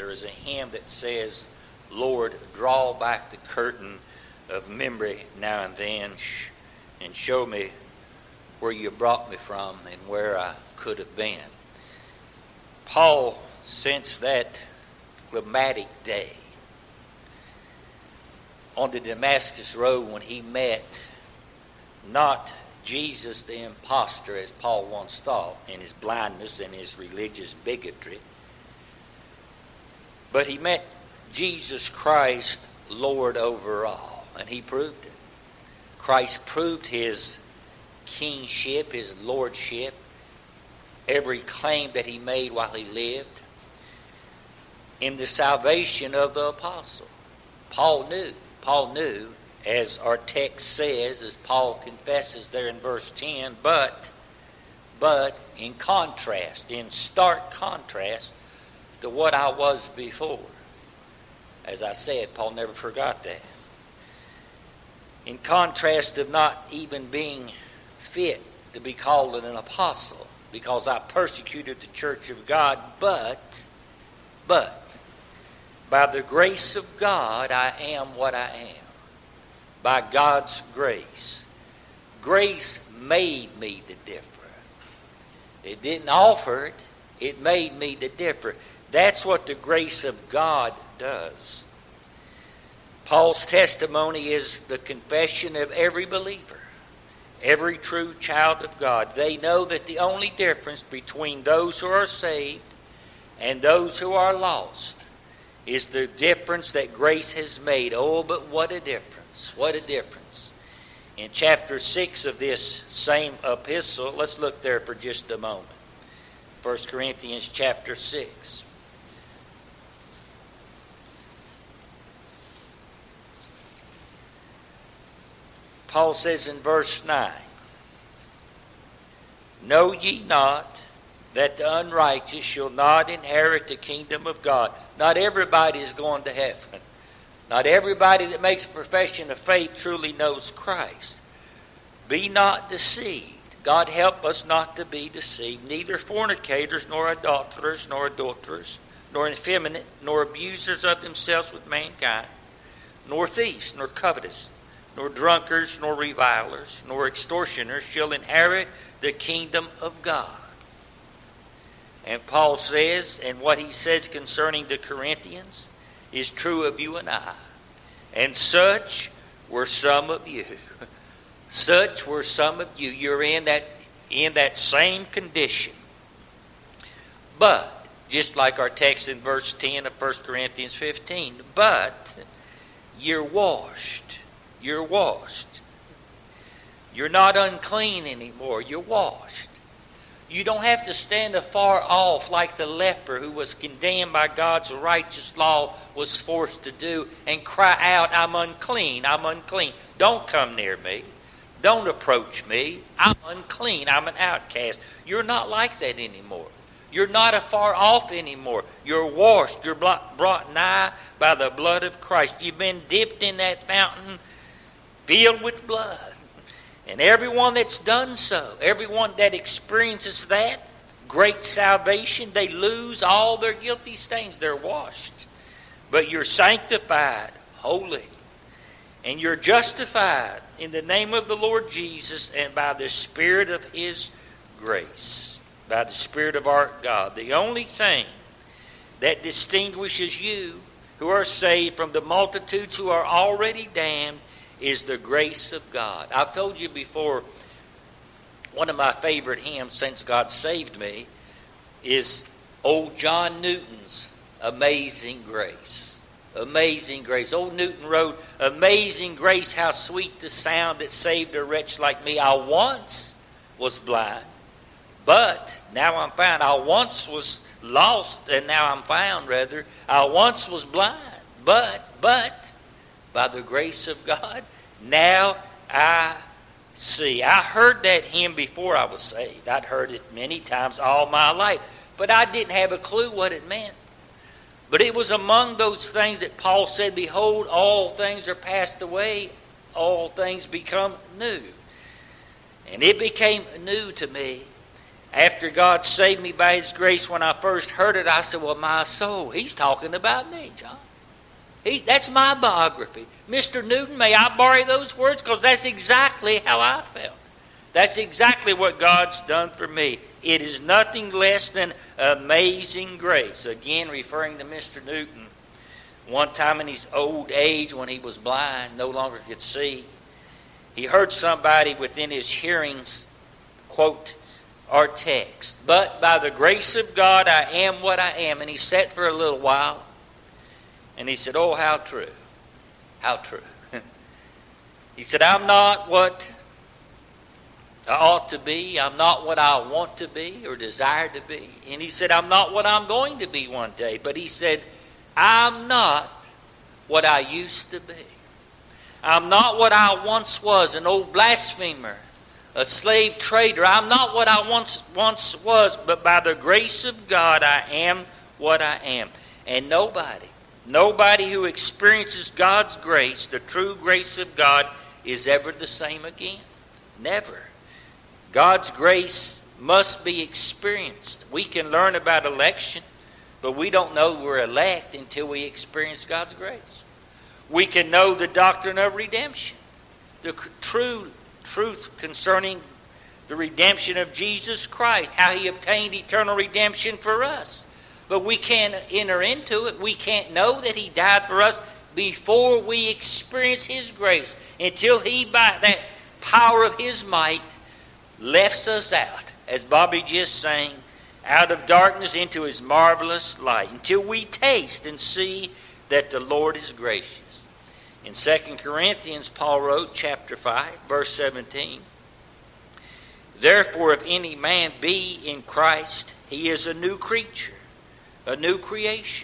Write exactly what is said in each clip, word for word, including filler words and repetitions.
there is a hymn that says, Lord, draw back the curtain of memory now and then and show me where you brought me from and where I could have been. Paul, since that climatic day on the Damascus Road when he met not Jesus the impostor, as Paul once thought, in his blindness and his religious bigotry, but he met Jesus Christ, Lord over all, and he proved it. Christ proved his kingship, his lordship, every claim that he made while he lived, in the salvation of the apostle. Paul knew, Paul knew, as our text says, as Paul confesses there in verse ten, but, but in contrast, in stark contrast to what I was before. As I said, Paul never forgot that. In contrast of not even being fit to be called an apostle, because I persecuted the church of God, but, but, by the grace of God, I am what I am. By God's grace. Grace made me the different. It didn't offer it. It made me the different. That's what the grace of God does. Paul's testimony is the confession of every believer, every true child of God. They know that the only difference between those who are saved and those who are lost is the difference that grace has made. Oh, but what a difference. What a difference. In chapter six of this same epistle, let's look there for just a moment. First Corinthians chapter six. Paul says in verse nine, know ye not that the unrighteous shall not inherit the kingdom of God? Not everybody is going to heaven. Not everybody that makes a profession of faith truly knows Christ. Be not deceived. God help us not to be deceived. Neither fornicators, nor adulterers, nor adulterers, nor effeminate, nor abusers of themselves with mankind, nor thieves, nor covetous, nor drunkards, nor revilers, nor extortioners shall inherit the kingdom of God. And Paul says, and what he says concerning the Corinthians is true of you and I. And such were some of you. Such were some of you. You're in that, in that same condition. But, just like our text in verse ten of First Corinthians fifteen, but you're washed. You're washed. You're not unclean anymore. You're washed. You don't have to stand afar off like the leper who was condemned by God's righteous law was forced to do and cry out, I'm unclean, I'm unclean. Don't come near me. Don't approach me. I'm unclean. I'm an outcast. You're not like that anymore. You're not afar off anymore. You're washed. You're brought nigh by the blood of Christ. You've been dipped in that fountain filled with blood. And everyone that's done so, everyone that experiences that great salvation, they lose all their guilty stains. They're washed. But you're sanctified, holy. And you're justified in the name of the Lord Jesus and by the Spirit of His grace. By the Spirit of our God. The only thing that distinguishes you who are saved from the multitudes who are already damned is the grace of God. I've told you before, one of my favorite hymns since God saved me is old John Newton's Amazing Grace. Amazing Grace. Old Newton wrote, Amazing grace, how sweet the sound that saved a wretch like me. I once was blind, but now I'm found. I once was lost, and now I'm found, rather. I once was blind, but, but, by the grace of God, now I see. I heard that hymn before I was saved. I'd heard it many times all my life, but I didn't have a clue what it meant. But it was among those things that Paul said, behold, all things are passed away, all things become new. And it became new to me After God saved me by His grace, when I first heard it, I said, well, my soul, He's talking about me, John. He, that's my biography. Mister Newton, may I borrow those words? Because that's exactly how I felt. That's exactly what God's done for me. It is nothing less than amazing grace. Again, referring to Mister Newton. One time in his old age, when he was blind, no longer could see, he heard somebody within his hearings quote our text. But by the grace of God, I am what I am. And he sat for a little while. And he said, oh, how true. How true. He said, I'm not what I ought to be. I'm not what I want to be or desire to be. And he said, I'm not what I'm going to be one day. But he said, I'm not what I used to be. I'm not what I once was, an old blasphemer, a slave trader. I'm not what I once once was, but by the grace of God, I am what I am. And nobody, nobody who experiences God's grace, the true grace of God, is ever the same again. Never. God's grace must be experienced. We can learn about election, but we don't know we're elect until we experience God's grace. We can know the doctrine of redemption, the true truth concerning the redemption of Jesus Christ, how He obtained eternal redemption for us. But we can't enter into it. We can't know that He died for us before we experience His grace, until He, by that power of His might, lifts us out, as Bobby just sang, out of darkness into His marvelous light, until we taste and see that the Lord is gracious. In Second Corinthians, Paul wrote, chapter five, verse seventeen, therefore, if any man be in Christ, he is a new creature, a new creation.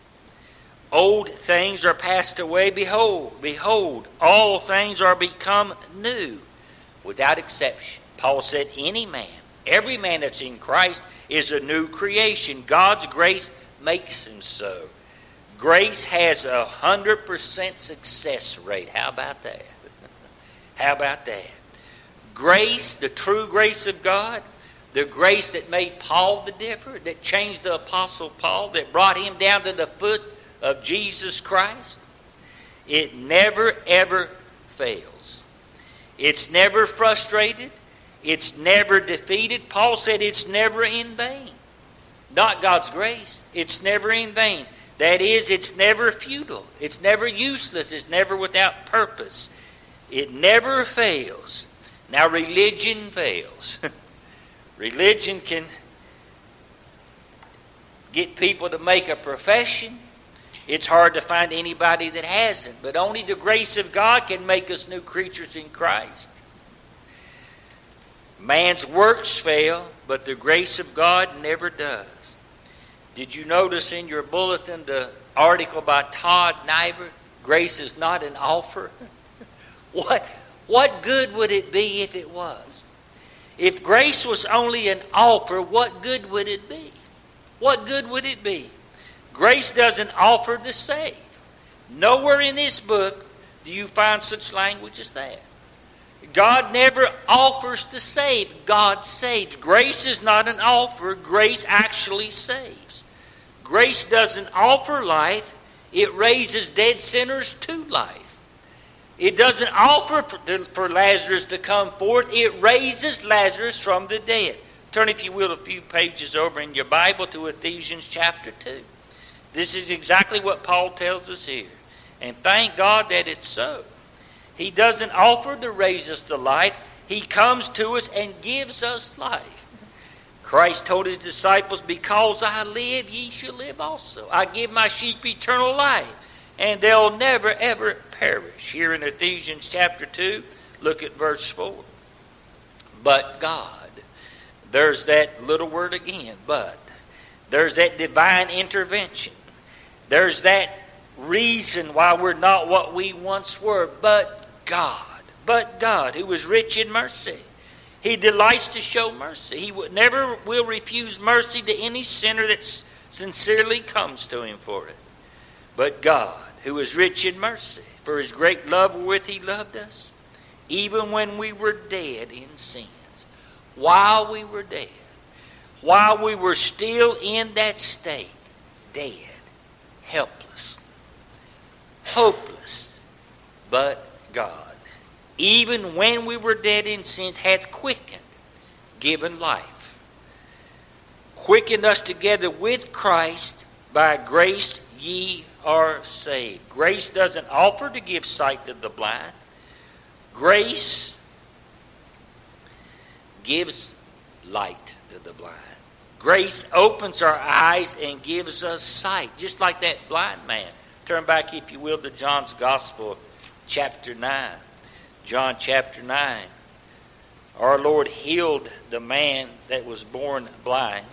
Old things are passed away. Behold, behold, all things are become new, without exception. Paul said, any man, every man that's in Christ is a new creation. God's grace makes him so. Grace has a hundred percent success rate. How about that? How about that? Grace, the true grace of God, the grace that made Paul the difference, that changed the Apostle Paul, that brought him down to the foot of Jesus Christ, it never ever fails. It's never frustrated. It's never defeated. Paul said it's never in vain. Not God's grace. It's never in vain. That is, it's never futile. It's never useless. It's never without purpose. It never fails. Now, religion fails. Religion can get people to make a profession. It's hard to find anybody that hasn't. But only the grace of God can make us new creatures in Christ. Man's works fail, but the grace of God never does. Did you notice in your bulletin the article by Todd Nyberg, Grace is Not an Offer? What, what good would it be if it was? If grace was only an offer, what good would it be? What good would it be? Grace doesn't offer to save. Nowhere in this book do you find such language as that. God never offers to save. God saves. Grace is not an offer. Grace actually saves. Grace doesn't offer life. It raises dead sinners to life. It doesn't offer for Lazarus to come forth. It raises Lazarus from the dead. Turn, if you will, a few pages over in your Bible to Ephesians chapter two. This is exactly what Paul tells us here. And thank God that it's so. He doesn't offer to raise us to life. He comes to us and gives us life. Christ told His disciples, because I live, ye shall live also. I give my sheep eternal life, and they'll never, ever perish. Here in Ephesians chapter two, look at verse four. But God, there's that little word again, but. There's that divine intervention. There's that reason why we're not what we once were, but God. But God, who is rich in mercy. He delights to show mercy. He would never will refuse mercy to any sinner that sincerely comes to Him for it. But God, who is rich in mercy, for His great love wherewith He loved us, even when we were dead in sins, while we were dead, while we were still in that state, dead, helpless, hopeless, but God, even when we were dead in sins, hath quickened, given life, quickened us together with Christ. By grace ye are saved. Grace doesn't offer to give sight to the blind. Grace gives light to the blind. Grace opens our eyes and gives us sight, just like that blind man. Turn back, if you will, to John's Gospel, chapter nine. John chapter nine. Our Lord healed the man that was born blind.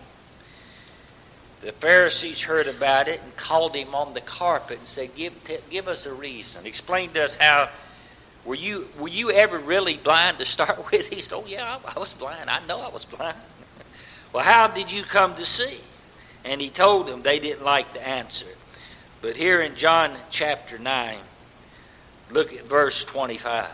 The Pharisees heard about it and called him on the carpet and said, give, t- give us a reason. Explain to us how, were you were you ever really blind to start with? He said, oh yeah, I, I was blind. I know I was blind. Well, how did you come to see? And he told them. They didn't like the answer. But here in John chapter nine, look at verse twenty-five.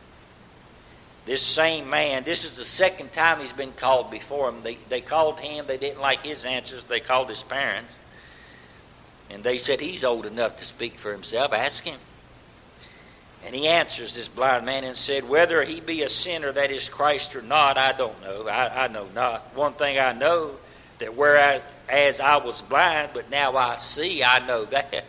This same man, this is the second time he's been called before him. They, they called him. They didn't like his answers. They called his parents. And they said, he's old enough to speak for himself. Ask him. And he answers this blind man and said, whether he be a sinner, that is Christ, or not, I don't know. I, I know not. One thing I know, that whereas as I was blind, but now I see, I know that.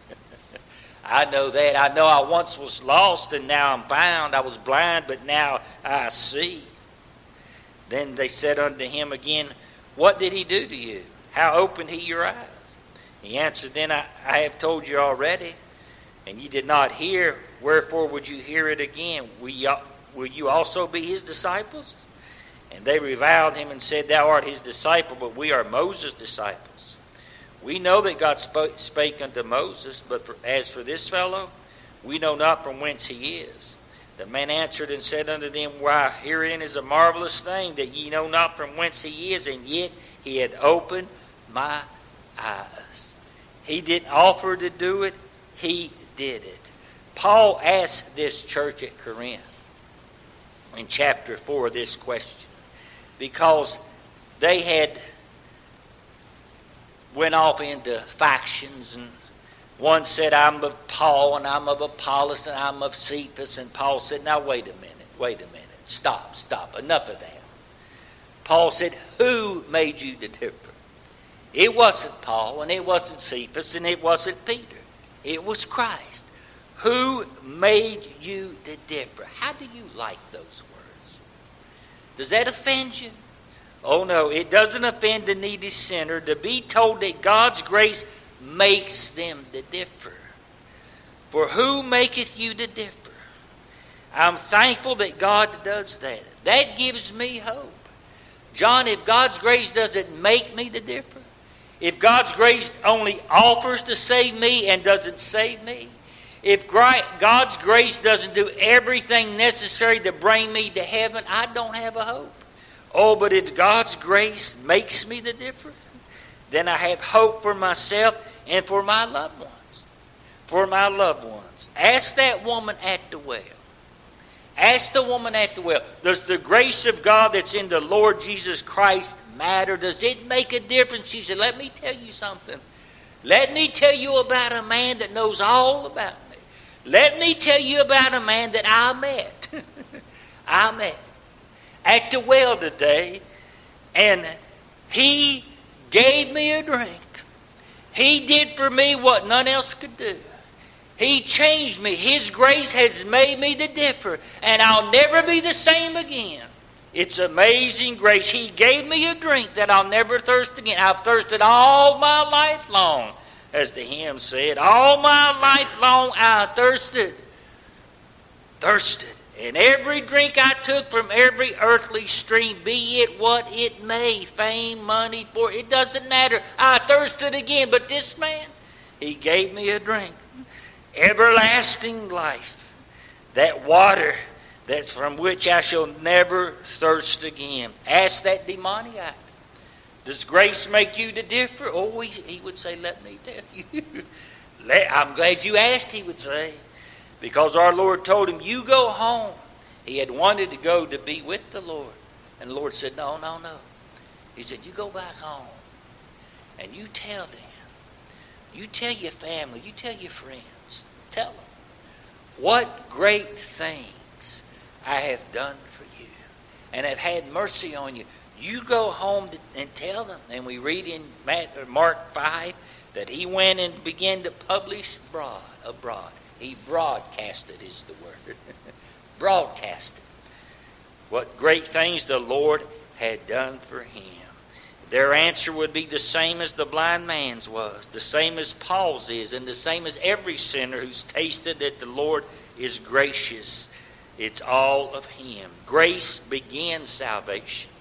I know that. I know I once was lost and now I'm found. I was blind, but now I see. Then they said unto him again, what did he do to you? How opened he your eyes? He answered, then I, I have told you already, and ye did not hear. Wherefore would you hear it again? Will you, will you also be his disciples? And they reviled him and said, thou art his disciple, but we are Moses' disciples. We know that God spoke, spake unto Moses, but for, as for this fellow, we know not from whence he is. The man answered and said unto them, why, herein is a marvelous thing, that ye know not from whence he is, and yet he had opened my eyes. He didn't offer to do it, he did it. Paul asked this church at Corinth in chapter four this question, because they had went off into factions, and one said, I'm of Paul, and I'm of Apollos, and I'm of Cephas. And Paul said, now wait a minute, wait a minute. Stop, stop, enough of that. Paul said, who made you to differ? It wasn't Paul, and it wasn't Cephas, and it wasn't Peter. It was Christ. Who made you to differ? How do you like those words? Does that offend you? Oh no, it doesn't offend the needy sinner to be told that God's grace makes them to differ. For who maketh you to differ? I'm thankful that God does that. That gives me hope. John, if God's grace doesn't make me to differ, if God's grace only offers to save me and doesn't save me, if God's grace doesn't do everything necessary to bring me to heaven, I don't have a hope. Oh, but if God's grace makes me the difference, then I have hope for myself and for my loved ones. For my loved ones. Ask that woman at the well. Ask the woman at the well, does the grace of God that's in the Lord Jesus Christ matter? Does it make a difference? She said, let me tell you something. Let me tell you about a man that knows all about me. Let me tell you about a man that I met. I met. At the well today, and he gave me a drink. He did for me what none else could do. He changed me. His grace has made me to differ, and I'll never be the same again. It's amazing grace. He gave me a drink that I'll never thirst again. I've thirsted all my life long, as the hymn said. All my life long I thirsted. Thirsted. And every drink I took from every earthly stream, be it what it may, fame, money, for it doesn't matter. I thirsted again, but this man, he gave me a drink. Everlasting life. That water that's from which I shall never thirst again. Ask that demoniac. Does grace make you to differ? Oh, he, he would say, let me tell you. let, I'm glad you asked, he would say. Because our Lord told him, you go home. He had wanted to go to be with the Lord. And the Lord said, no, no, no. He said, you go back home and you tell them. You tell your family. You tell your friends. Tell them what great things I have done for you and have had mercy on you. You go home and tell them. And we read in Mark five that he went and began to publish abroad. abroad. He broadcasted is the word. Broadcasted. What great things the Lord had done for him. Their answer would be the same as the blind man's was, the same as Paul's is, and the same as every sinner who's tasted that the Lord is gracious. It's all of him. Grace begins salvation.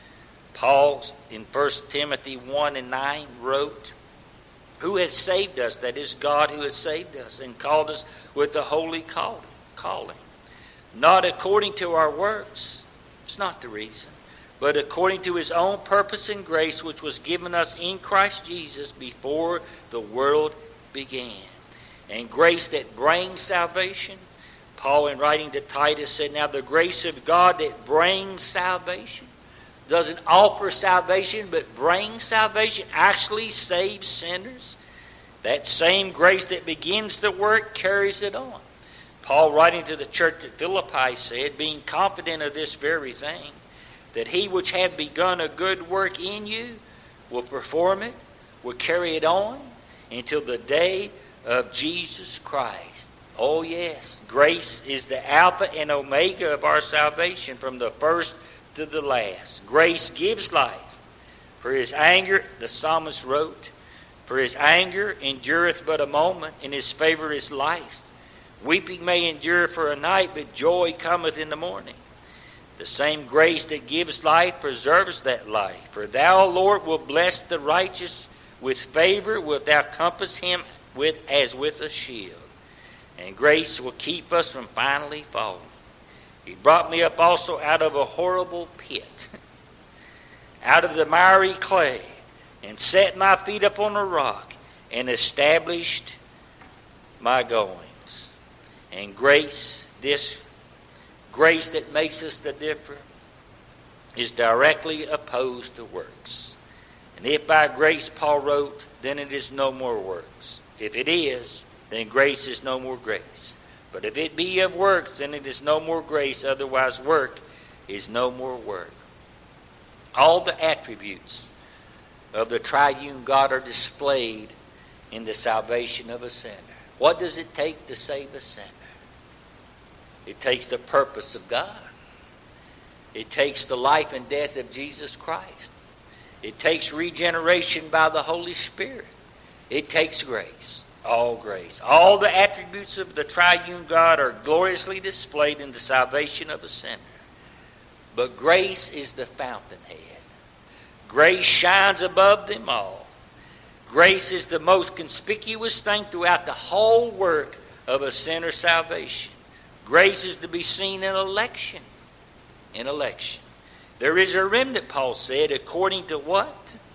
Paul in First Timothy one and nine wrote, who has saved us, that is God who has saved us, and called us with the holy calling. Not according to our works. It's not the reason. But according to his own purpose and grace, which was given us in Christ Jesus before the world began. And grace that brings salvation. Paul, in writing to Titus, said, now the grace of God that brings salvation, doesn't offer salvation, but brings salvation, actually saves sinners. That same grace that begins the work carries it on. Paul, writing to the church at Philippi, said, being confident of this very thing, that he which hath begun a good work in you will perform it, will carry it on until the day of Jesus Christ. Oh yes, grace is the Alpha and Omega of our salvation from the first to the last. Grace gives life. For his anger, the psalmist wrote, for his anger endureth but a moment, and his favor is life. Weeping may endure for a night, but joy cometh in the morning. The same grace that gives life preserves that life. For thou, Lord, wilt bless the righteous with favor, wilt thou compass him with as with a shield. And grace will keep us from finally falling. He brought me up also out of a horrible pit, out of the miry clay, and set my feet upon a rock, and established my goings. And grace, this grace that makes us the difference, is directly opposed to works. And if by grace, Paul wrote, then it is no more works. If it is, then grace is no more grace. But if it be of works, then it is no more grace. Otherwise, work is no more work. All the attributes of the triune God are displayed in the salvation of a sinner. What does it take to save a sinner? It takes the purpose of God. It takes the life and death of Jesus Christ. It takes regeneration by the Holy Spirit. It takes grace. All grace. All the attributes of the triune God are gloriously displayed in the salvation of a sinner. But grace is the fountainhead. Grace shines above them all. Grace is the most conspicuous thing throughout the whole work of a sinner's salvation. Grace is to be seen in election. In election. There is a remnant, Paul said, according to what?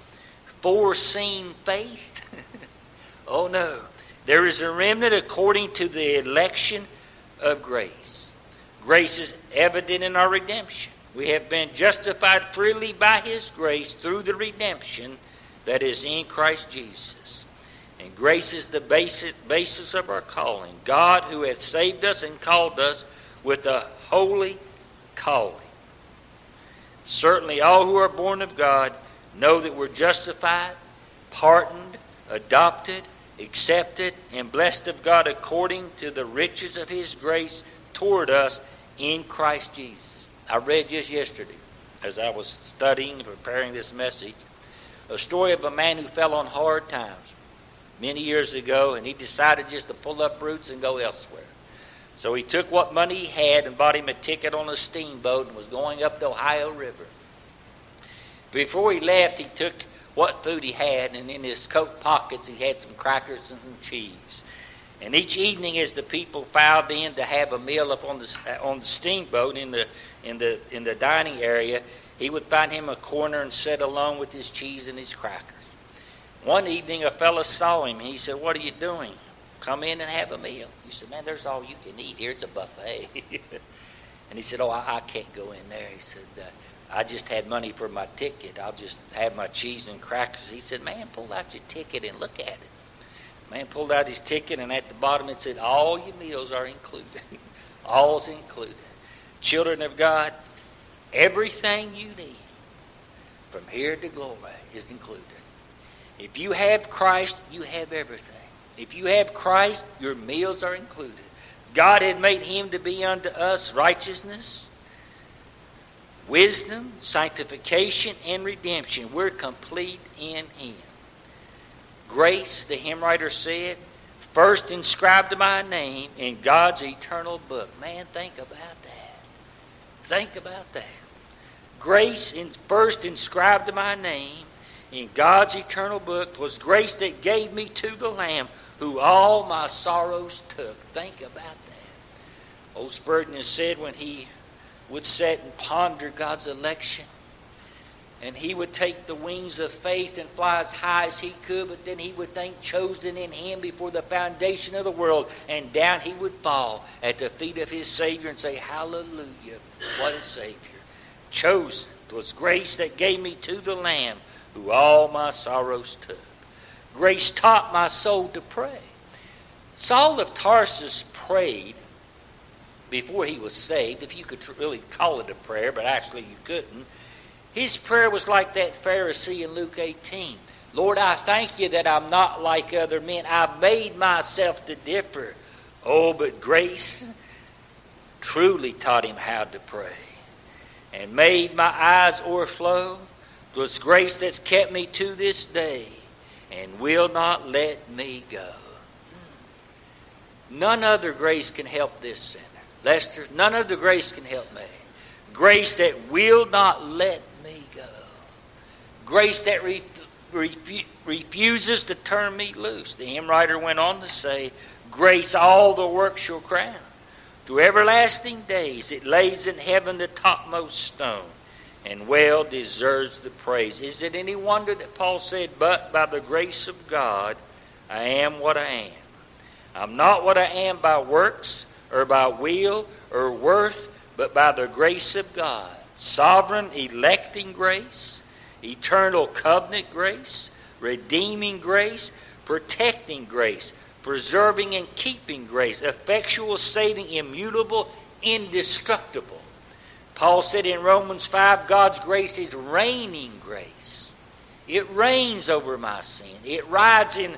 Foreseen faith? Oh no. There is a remnant according to the election of grace. Grace is evident in our redemption. We have been justified freely by his grace through the redemption that is in Christ Jesus. And grace is the basis, basis of our calling. God who hath saved us and called us with a holy calling. Certainly all who are born of God know that we're justified, pardoned, adopted, accepted, and blessed of God according to the riches of his grace toward us in Christ Jesus. I read just yesterday, as I was studying and preparing this message, a story of a man who fell on hard times many years ago, and he decided just to pull up roots and go elsewhere. So he took what money he had and bought him a ticket on a steamboat and was going up the Ohio River. Before he left, he took what food he had, and in his coat pockets he had some crackers and some cheese. And each evening, as the people filed in to have a meal up on the on the steamboat in the in the in the dining area, he would find him a corner and sit alone with his cheese and his crackers. One evening, a fellow saw him, and he said, "What are you doing? Come in and have a meal." He said, "Man, there's all you can eat here. It's a buffet." And he said, "Oh, I, I can't go in there." He said, uh, I just had money for my ticket. I'll just have my cheese and crackers. He said, man, pull out your ticket and look at it. Man pulled out his ticket, and at the bottom it said, all your meals are included. All's included. Children of God, everything you need from here to glory is included. If you have Christ, you have everything. If you have Christ, your meals are included. God had made him to be unto us righteousness, wisdom, sanctification, and redemption. We're complete in him. Grace, the hymn writer said, first inscribed to my name in God's eternal book. Man, think about that. Think about that. Grace in, first inscribed to my name in God's eternal book was grace that gave me to the Lamb who all my sorrows took. Think about that. Old Spurgeon has said when he would sit and ponder God's election, and he would take the wings of faith and fly as high as he could, but then he would think chosen in him before the foundation of the world, and down he would fall at the feet of his Savior and say, hallelujah, what a Savior. Chosen was grace that gave me to the Lamb who all my sorrows took. Grace taught my soul to pray. Saul of Tarsus prayed before he was saved, if you could really call it a prayer, but actually you couldn't. His prayer was like that Pharisee in Luke eighteen. Lord, I thank you that I'm not like other men. I've made myself to differ. Oh, but grace truly taught him how to pray and made my eyes o'erflow. 'Twas grace that's kept me to this day and will not let me go. None other grace can help this sinner. Lester, none other grace can help me. Grace that will not let me go. Grace that re- refu- refuses to turn me loose. The hymn writer went on to say, grace all the work shall crown. To everlasting days it lays in heaven the topmost stone, and well deserves the praise. Is it any wonder that Paul said, but by the grace of God I am what I am. I'm not what I am by works or by will or worth, but by the grace of God. Sovereign electing grace, eternal covenant grace, redeeming grace, protecting grace, preserving and keeping grace, effectual, saving, immutable, indestructible. Paul said in Romans five, God's grace is reigning grace. It reigns over my sin. It rides in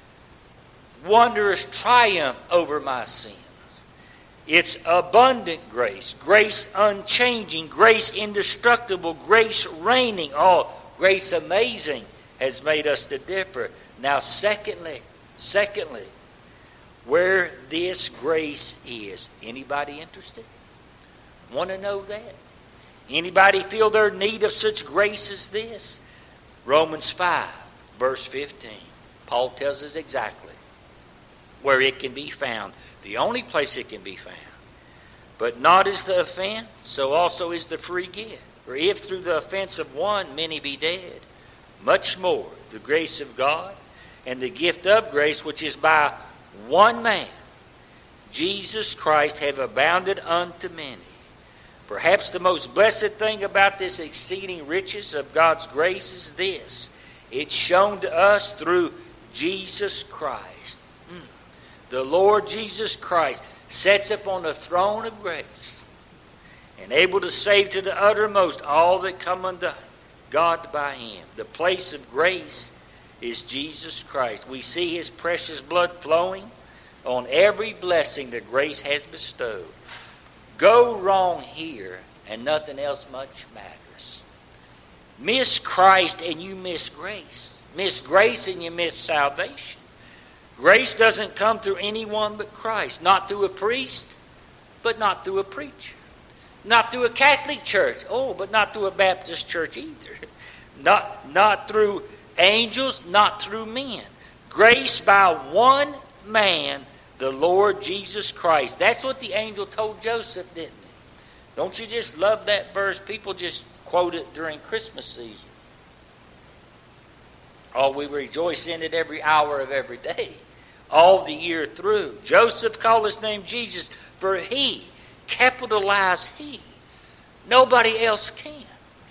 wondrous triumph over my sins. It's abundant grace, grace unchanging, grace indestructible, grace reigning. Oh, grace amazing has made us to differ. Now, secondly, secondly, where this grace is. Anybody interested? Want to know that? Anybody feel their need of such grace as this? Romans five, verse fifteen. Paul tells us exactly where it can be found. The only place it can be found. But not is the offense, so also is the free gift. For if through the offense of one many be dead, much more the grace of God and the gift of grace, which is by one man, Jesus Christ, have abounded unto many. Perhaps the most blessed thing about this exceeding riches of God's grace is this. It's shown to us through Jesus Christ. Mm. The Lord Jesus Christ sits upon the throne of grace and able to save to the uttermost all that come unto God by him. The place of grace is Jesus Christ. We see his precious blood flowing on every blessing that grace has bestowed. Go wrong here and nothing else much matters. Miss Christ and you miss grace. Miss grace and you miss salvation. Grace doesn't come through anyone but Christ. Not through a priest, but not through a preacher. Not through a Catholic church. Oh, but not through a Baptist church either. Not, not through angels, not through men. Grace by one man, the Lord Jesus Christ. That's what the angel told Joseph, didn't he? Don't you just love that verse? People just quote it during Christmas season. Oh, we rejoice in it every hour of every day, all the year through. Joseph called his name Jesus, for he, capitalize he. Nobody else can.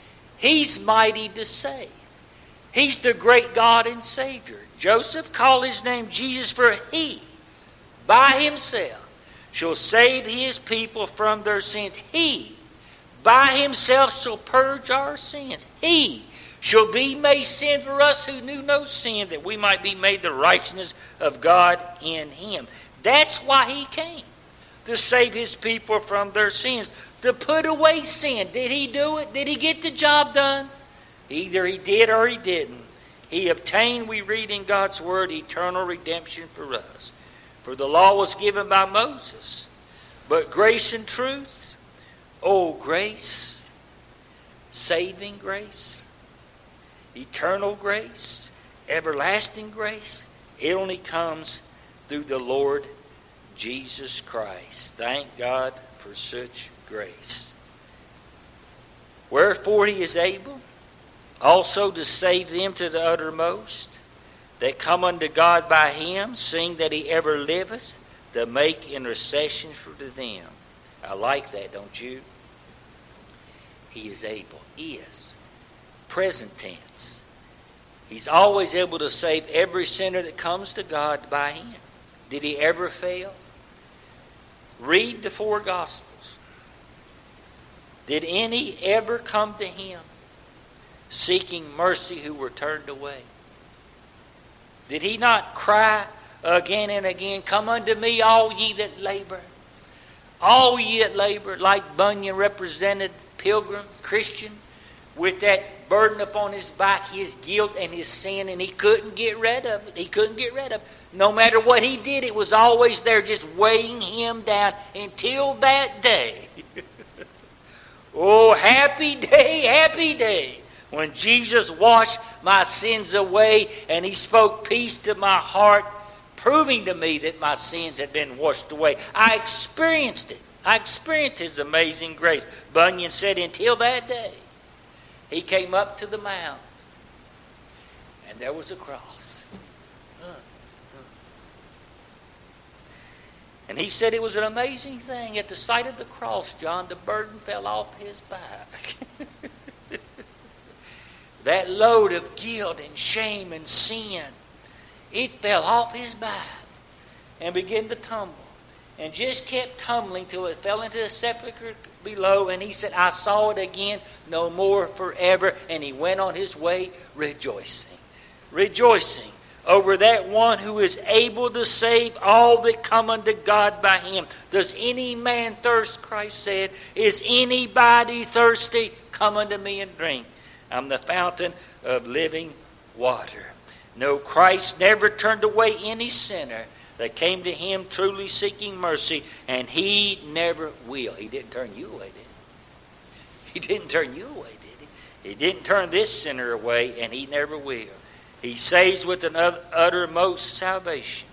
He's mighty to save. He's the great God and Savior. Joseph called his name Jesus, for he, by himself, shall save his people from their sins. He, by himself, shall purge our sins. He shall be made sin for us who knew no sin, that we might be made the righteousness of God in him. That's why he came, to save his people from their sins, to put away sin. Did he do it? Did he get the job done? Either he did or he didn't. He obtained, we read in God's word, eternal redemption for us. For the law was given by Moses, but grace and truth, oh grace, saving grace, eternal grace, everlasting grace, it only comes through the Lord Jesus Christ. Thank God for such grace. Wherefore he is able also to save them to the uttermost that come unto God by him, seeing that he ever liveth to make intercession for them. I like that, don't you? He is able. Is. Present tense. He's always able to save every sinner that comes to God by him. Did he ever fail? Read the four Gospels. Did any ever come to him seeking mercy who were turned away? Did he not cry again and again, come unto me, all ye that labor? All ye that labor, like Bunyan represented pilgrim, Christian, with that burden upon his back, his guilt and his sin, and he couldn't get rid of it. He couldn't get rid of it. No matter what he did, it was always there just weighing him down until that day. Oh, happy day, happy day, when Jesus washed my sins away and he spoke peace to my heart, proving to me that my sins had been washed away. I experienced it. I experienced his amazing grace. Bunyan said until that day, he came up to the mount and there was a cross. And he said it was an amazing thing. At the sight of the cross, John, the burden fell off his back. That load of guilt and shame and sin, it fell off his back and began to tumble. And just kept tumbling till it fell into the sepulchre below. And he said, I saw it again, no more forever. And he went on his way rejoicing. Rejoicing over that one who is able to save all that come unto God by him. Does any man thirst, Christ said? Is anybody thirsty? Come unto me and drink. I'm the fountain of living water. No, Christ never turned away any sinner that came to him truly seeking mercy, and he never will. He didn't turn you away, did he? He didn't turn you away, did he? He didn't turn this sinner away, and he never will. He saves with an uttermost salvation.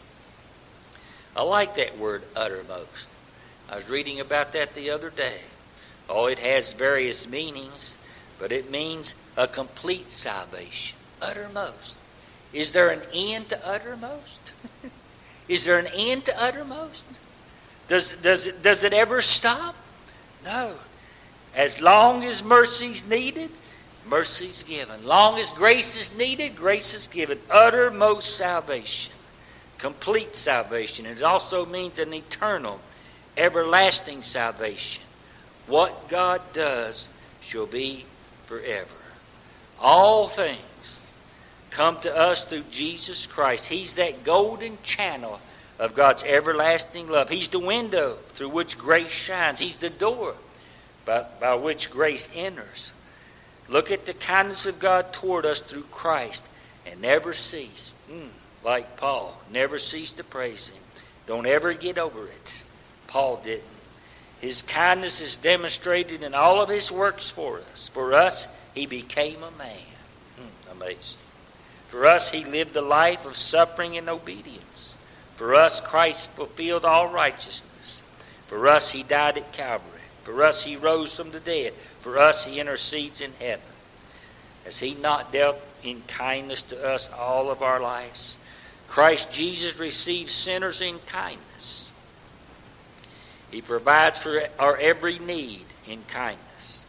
I like that word, uttermost. I was reading about that the other day. Oh, it has various meanings, but it means a complete salvation. Uttermost. Is there an end to uttermost? Is there an end to uttermost? Does, does, it, does it ever stop? No. As long as mercy's needed, mercy's given. Long as grace is needed, grace is given. Uttermost salvation. Complete salvation. It also means an eternal, everlasting salvation. What God does shall be forever. All things come to us through Jesus Christ. He's that golden channel of God's everlasting love. He's the window through which grace shines. He's the door by, by which grace enters. Look at the kindness of God toward us through Christ and never cease, mm, like Paul, never cease to praise him. Don't ever get over it. Paul didn't. His kindness is demonstrated in all of his works for us. For us, he became a man. Mm, amazing. For us, he lived a life of suffering and obedience. For us, Christ fulfilled all righteousness. For us, he died at Calvary. For us, he rose from the dead. For us, he intercedes in heaven. Has he not dealt in kindness to us all of our lives? Christ Jesus receives sinners in kindness. He provides for our every need in kindness.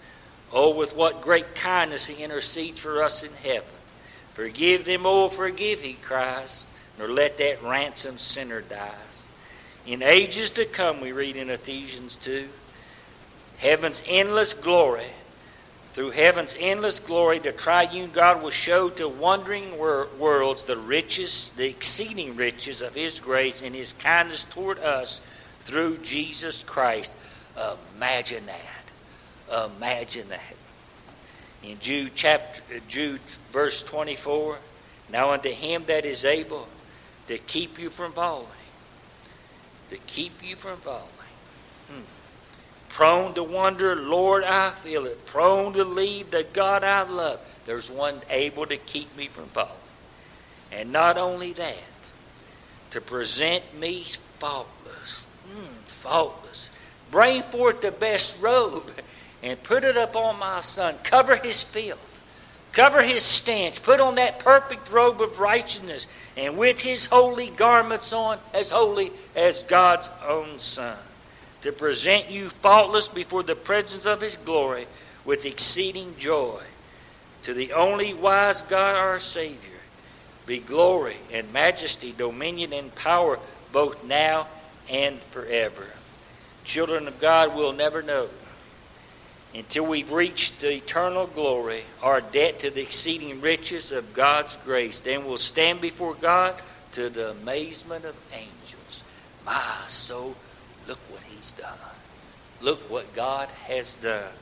Oh, with what great kindness he intercedes for us in heaven. Forgive them, oh, forgive, he cries, nor let that ransomed sinner die. In ages to come, we read in Ephesians two, heaven's endless glory, through heaven's endless glory, the triune God will show to wondering wor- worlds the riches, the exceeding riches of his grace and his kindness toward us through Jesus Christ. Imagine that. Imagine that. In Jude chapter, Jude verse twenty-four, now unto him that is able to keep you from falling, to keep you from falling. Hmm. Prone to wonder, Lord, I feel it. Prone to leave the God I love. There's one able to keep me from falling. And not only that, to present me faultless. Hmm, faultless. Bring forth the best robe and put it up on my son. Cover his filth. Cover his stench. Put on that perfect robe of righteousness. And with his holy garments on, as holy as God's own son. To present you faultless before the presence of his glory with exceeding joy. To the only wise God our Savior be glory and majesty, dominion and power both now and forever. Children of God will never know, until we've reached the eternal glory, our debt to the exceeding riches of God's grace. Then we'll stand before God to the amazement of angels. My soul, look what he's done. Look what God has done.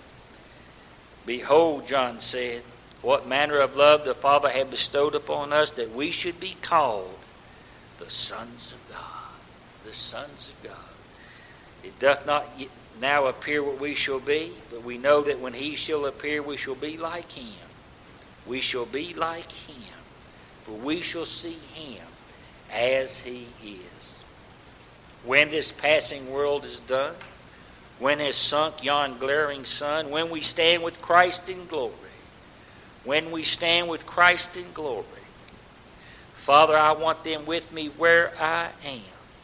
Behold, John said, what manner of love the Father had bestowed upon us, that we should be called the sons of God. The sons of God. It doth not yet now appear what we shall be, but we know that when he shall appear, we shall be like him. We shall be like him, for we shall see him as he is. When this passing world is done, when has sunk yon glaring sun, when we stand with Christ in glory, when we stand with Christ in glory, Father, I want them with me where I am.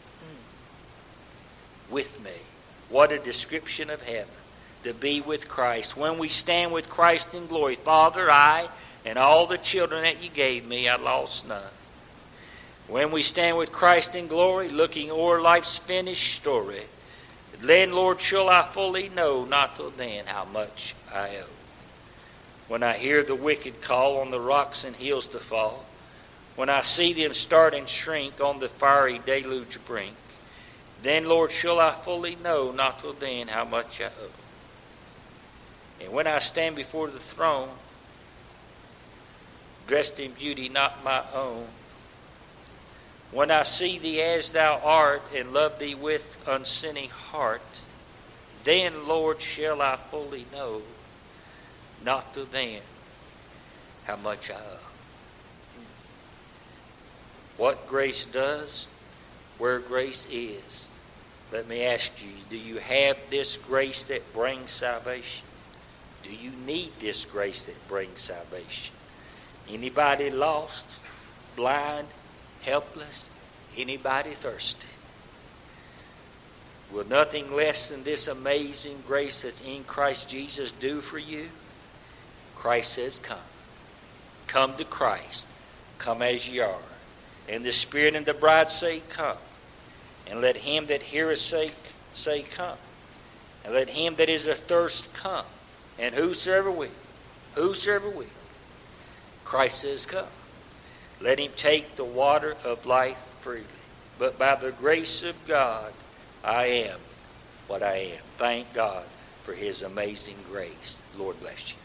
With me. What a description of heaven, to be with Christ. When we stand with Christ in glory, Father, I and all the children that you gave me, I lost none. When we stand with Christ in glory, looking o'er life's finished story, then, Lord, shall I fully know, not till then, how much I owe. When I hear the wicked call on the rocks and hills to fall, when I see them start and shrink on the fiery deluge brink, then, Lord, shall I fully know, not till then, how much I owe. And when I stand before the throne, dressed in beauty not my own, when I see thee as thou art, and love thee with unsinning heart, then, Lord, shall I fully know, not till then, how much I owe. What grace does, where grace is. Let me ask you, do you have this grace that brings salvation? Do you need this grace that brings salvation? Anybody lost, blind, helpless? Anybody thirsty? Will nothing less than this amazing grace that's in Christ Jesus do for you? Christ says, come. Come to Christ. Come as ye are. And the Spirit and the bride say, come. And let him that heareth say, say, come. And let him that is athirst come. And whosoever will, whosoever will, Christ says, come. Let him take the water of life freely. But by the grace of God, I am what I am. Thank God for his amazing grace. Lord bless you.